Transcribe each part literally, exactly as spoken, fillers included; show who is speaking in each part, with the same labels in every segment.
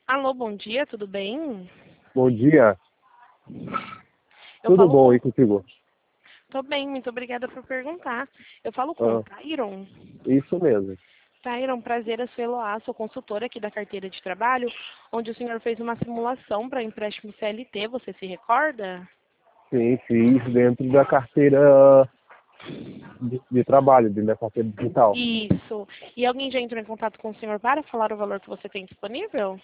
Speaker 1: Alô, bom dia, tudo bem?
Speaker 2: Bom dia.
Speaker 1: Eu
Speaker 2: Tudo
Speaker 1: falo
Speaker 2: bom
Speaker 1: com...
Speaker 2: aí contigo?
Speaker 1: Tô bem, muito obrigada por perguntar. Eu falo com o
Speaker 2: Ah,
Speaker 1: Tyron.
Speaker 2: isso mesmo.
Speaker 1: Tyron, prazer em sê-lo, sou consultora aqui da carteira de trabalho, onde o senhor fez uma simulação para empréstimo C L T, você se recorda?
Speaker 2: Sim, fiz dentro da carteira de, de trabalho, dentro da carteira digital.
Speaker 1: Isso. E alguém já entrou em contato com o senhor para falar o valor que você tem disponível?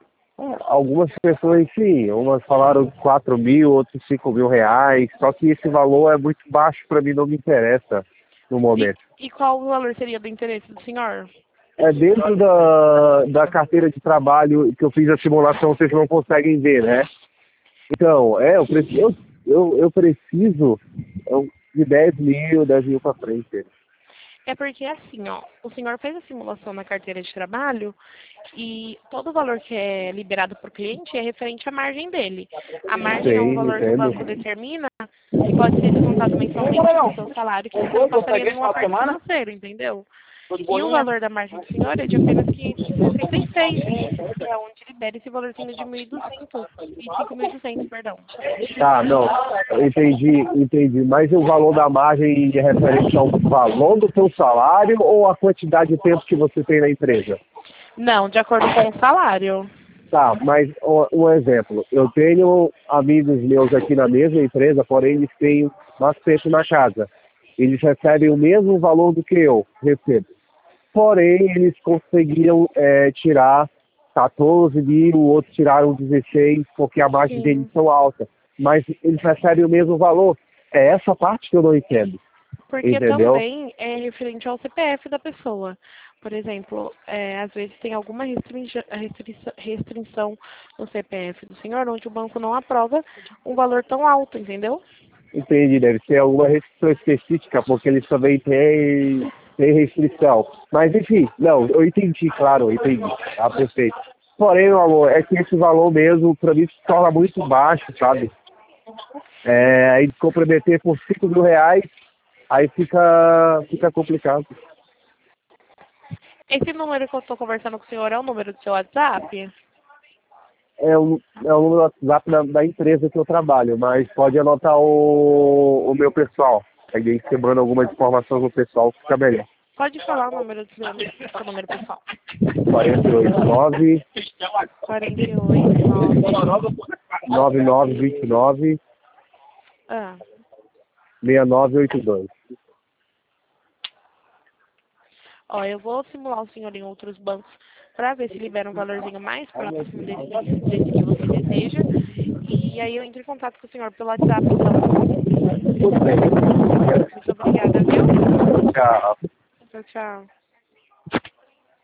Speaker 2: Algumas pessoas sim, umas falaram quatro mil, outros cinco mil reais, só que esse valor é muito baixo para mim, não me interessa no
Speaker 1: E,
Speaker 2: momento.
Speaker 1: e qual o valor seria do interesse do senhor?
Speaker 2: É dentro da, da carteira de trabalho que eu fiz a simulação, vocês não conseguem ver, né? Então, é, eu preciso, eu, eu, eu preciso de dez mil, dez mil para frente.
Speaker 1: É porque assim, ó, o senhor fez a simulação na carteira de trabalho e todo o valor que é liberado para o cliente é referente à margem dele. A margem é um
Speaker 2: Sim,
Speaker 1: valor que o
Speaker 2: entendo.
Speaker 1: banco determina que pode ser descontado mensalmente do seu salário, que você não passaria nenhum aperto financeiro, entendeu? E o valor da margem do senhor é de apenas quinhentos e sessenta e seis, que é onde libera esse valorzinho de mil e duzentos, vinte e cinco mil e duzentos, perdão.
Speaker 2: Tá, não, eu entendi, entendi. Mas o valor da margem é referente ao valor do seu salário ou a quantidade de tempo que você tem na empresa?
Speaker 1: Não, de acordo com o salário.
Speaker 2: Tá, mas ó, um exemplo. Eu tenho amigos meus aqui na mesma empresa, porém eles têm mais tempo na casa. Eles recebem o mesmo valor do que eu recebo. Porém, eles conseguiram é, tirar quatorze mil, outros tiraram dezesseis, porque a margem deles
Speaker 1: Sim.
Speaker 2: são altas. Mas eles recebem o mesmo valor. É essa parte que eu não entendo.
Speaker 1: Porque
Speaker 2: Entendeu?
Speaker 1: também é referente ao C P F da pessoa. Por exemplo, é, às vezes tem alguma restringi- restrição, restrição no C P F do senhor, onde o banco não aprova um valor tão alto, entendeu?
Speaker 2: Entendi, deve ser alguma restrição específica, porque eles também têm, têm restrição. Mas enfim, não, eu entendi, claro, eu entendi. Tá perfeito. Porém, meu amor, é que esse valor mesmo, para mim, se torna muito baixo, sabe? É, aí comprometer por cinco mil reais, aí fica, fica complicado.
Speaker 1: Esse número que eu estou conversando com o senhor é o número do seu WhatsApp?
Speaker 2: É o, é o número do WhatsApp da, da empresa que eu trabalho, mas pode anotar o, o meu pessoal. Alguém quebrando algumas informações no pessoal, fica melhor.
Speaker 1: Pode falar o número do seu, do seu número pessoal.
Speaker 2: quarenta e oito, nove,
Speaker 1: quarenta e oito, nove.
Speaker 2: nove nove dois nove,
Speaker 1: Ah,
Speaker 2: seis nove oito dois.
Speaker 1: ó, eu vou simular o senhor em outros bancos para ver se libera um valorzinho mais próximo desse, desse que você deseja. E aí eu entro em contato com o senhor pelo WhatsApp, então.
Speaker 2: Tudo bem.
Speaker 1: Muito obrigada, viu?
Speaker 2: Tchau.
Speaker 1: Tchau, tchau.